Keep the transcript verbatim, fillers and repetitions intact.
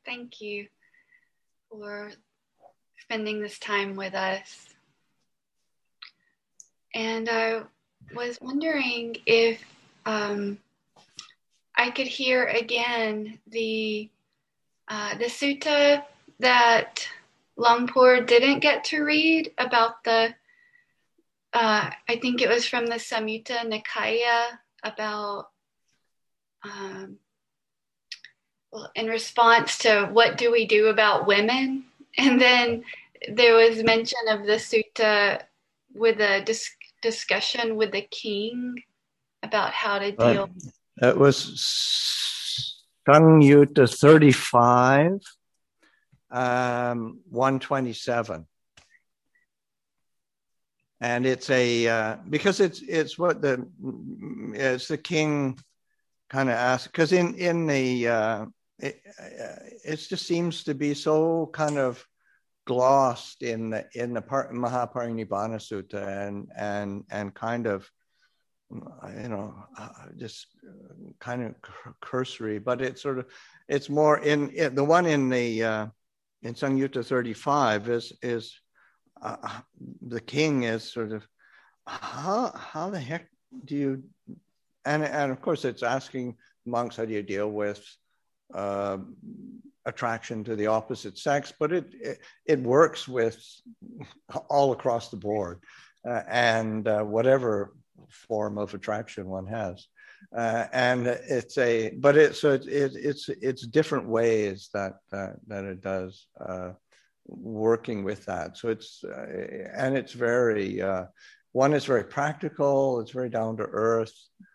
Thank you for spending this time with us. And I was wondering if um, I could hear again the uh, the sutta that Lumpur didn't get to read about the, uh, I think it was from the Samyutta Nikaya about, um, well, in response to what do we do about women? And then there was mention of the sutta with a dis- discussion with the king about how to deal. Right. It was Samyutta thirty-five, um, one twenty-seven. And it's a, uh, because it's it's what the, it's the king kind of asked, because in, in the, uh, it, it just seems to be so kind of glossed in the, in the Mahaparinibbana Sutta and, and, and kind of, you know, uh, just kind of cursory, but it's sort of, it's more in, in the one in the, uh, in Samyutta thirty-five is, is uh, the king is sort of, how, how the heck do you, and, and of course it's asking monks, how do you deal with uh, attraction to the opposite sex, but it, it, it works with all across the board uh, and uh, whatever form of attraction one has. Uh, and it's a, but it's, so it, it, it's, it's different ways that, uh, that it does uh, working with that. So it's, uh, and it's very, uh, one is very practical, it's very down to earth.